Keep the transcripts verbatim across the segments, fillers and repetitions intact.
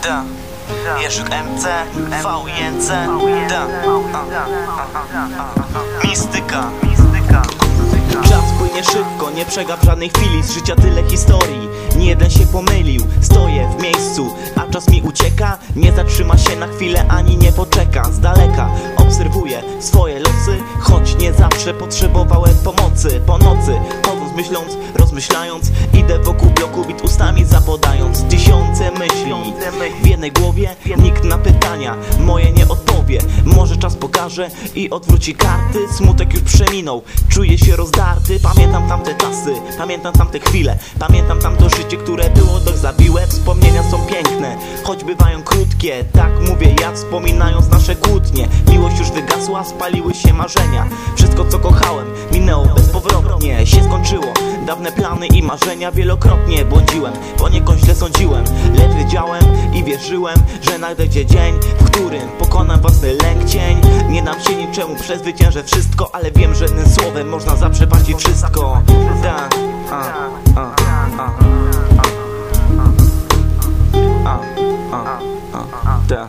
Da, Jerzyk M C, V I N C, da, mistyka. Czas płynie szybko, nie przegap żadnej chwili. Z życia tyle historii, nie jeden się pomylił. Stoję w miejscu, a czas mi ucieka. Nie zatrzyma się na chwilę, ani nie poczeka. Z daleka obserwuję swoje losy, choć nie zawsze potrzebowałem pomocy. Po nocy, chodząc, myśląc, rozmyślając, idę wokół bloku, bit ustami zapodając. Tysiące myśli w jednej głowie, nikt na pytania moje nie odpowie. Może czas pokaże i odwróci karty. Smutek już przeminął, czuję się rozdarty. Pamiętam tamte czasy, pamiętam tamte chwile, pamiętam tamto życie, które było dość zabiłe. Wspomnienia są piękne, choć bywają krótkie. Tak mówię ja, wspominając nasze kłótnie. Miłość już wygasła, spaliły się marzenia. Wszystko co kochałem minęło bezpowrotnie. Się skończyło, dawne plany i marzenia. Wielokrotnie błądziłem, poniekąd źle sądziłem, lecz wiedziałem i wierzyłem, że nadejdzie dzień, w którym pokonam własny lęk cień. Nie dam się niczemu, przezwyciężę wszystko, ale wiem, że jednym słowem można zaprzepaścić wszystko. Da, a, a, a, a, a, a, da.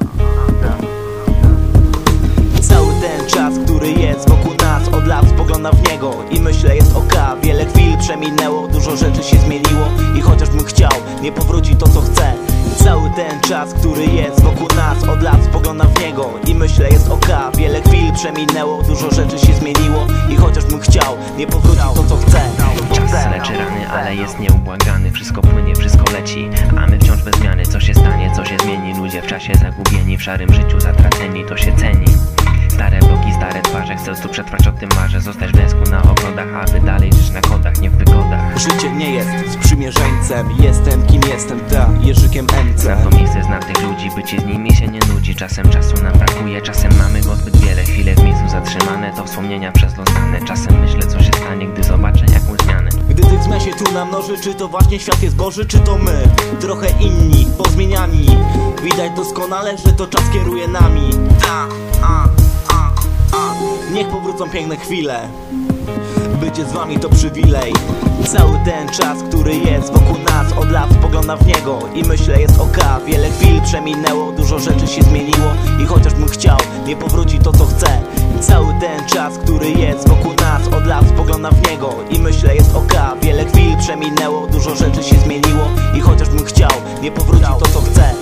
Cały ten czas, który jest wokół nas, od lat spoglądam w niego i myślę, jest oka. Wiele chwil przeminęło, dużo rzeczy się zmieniło i chociaż bym chciał, nie powróci to co chcę. Cały ten czas, który jest wokół nas, od lat spoglądam w niego i myślę, jest oka. Wiele chwil przeminęło, dużo rzeczy się zmieniło i chociaż bym chciał, nie powróci to co chcę. Czas leczy rany, ale jest nieubłagany. Wszystko płynie, wszystko leci, a my wciąż bez zmiany. Co się stanie, co się zmieni? Ludzie w czasie zagubieni, w szarym życiu zatraceni, to się ceni. Stare bloki, stare twarze, chcę tu przetrwać, o tym marzę. Zostać w węsku na ogrodach, aby dalej żyć na kodach, nie w wygodach. Życie nie jest sprzymierzeńcem, jestem kim jestem, da, Jerzykiem M C. Znam to miejsce, znam tych ludzi, bycie z nimi się nie nudzi. Czasem czasu nam brakuje, czasem mamy go zbyt wiele. Chwile w miejscu zatrzymane, to wspomnienia przez los dane. Czasem myślę, co się stanie, gdy zobaczę jakąś zmianę. Gdy tych zmian się tu namnoży, czy to właśnie świat jest Boży, czy to my, trochę inni, pozmieniani. Widać doskonale, że to czas kieruje nami. Da, a, a, a. Niech powrócą piękne chwile, bycie z wami to przywilej. Cały ten czas, który jest wokół nas, od lat spoglądam w niego i myślę, jest oka. Wiele chwil przeminęło, dużo rzeczy się zmieniło i chociaż bym chciał, nie powróci to co chcę. Cały ten czas, który jest wokół nas, od lat spoglądam w niego i myślę, jest oka. Wiele chwil przeminęło, dużo rzeczy się zmieniło i chociaż bym chciał, nie powróci to co chcę.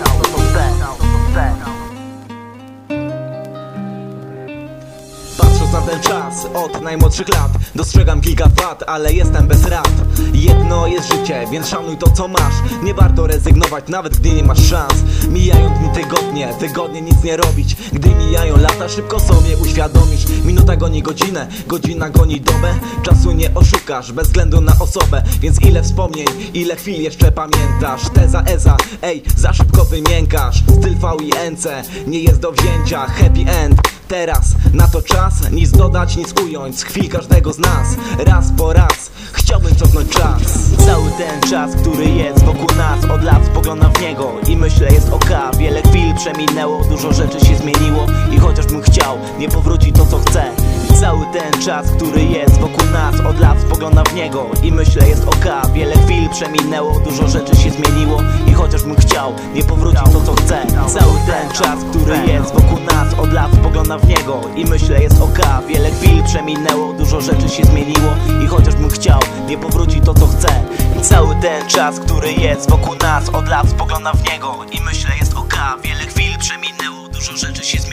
Patrząc na ten czas od najmłodszych lat, dostrzegam kilka wad, ale jestem bez rad. Jedno jest życie, więc szanuj to co masz. Nie warto rezygnować, nawet gdy nie masz szans. Mijają dni tygodnie, wygodnie nic nie robić. Gdy mijają lata, szybko sobie uświadomisz. Minuta goni godzinę, godzina goni dobę. Czasu nie oszukasz, bez względu na osobę. Więc ile wspomnień, ile chwil jeszcze pamiętasz. Teza Eza, ej, za szybko wymiękasz. Styl V I N C, nie jest do wzięcia. Happy end, teraz na to czas. Nic dodać, nic ująć z chwil każdego z nas. Raz po raz chciałbym cofnąć czas. Cały ten czas, który jest wokół nas, od lat spoglądam w niego i myślę, jest oka. Wiele chwil przeminęło, dużo rzeczy się zmieniło i chociaż bym chciał, nie powróci to co chcę. Cały ten czas, który jest wokół nas, od lat spoglądam w niego i myślę, jest oka. Wiele chwil przeminęło, dużo rzeczy się zmieniło i chociaż bym chciał, nie powróci to co chcę. Cały ten czas, który jest wokół nas, od lat spoglądam w niego i myślę, jest oka. Wiele chwil przeminęło, dużo rzeczy się zmieniło i chociaż bym chciał, nie powróci to co chcę. Cały ten czas, który jest wokół nas, od lat spoglądam w niego i myślę, jest oka. Wiele chwil przeminęło, dużo rzeczy się zmieniło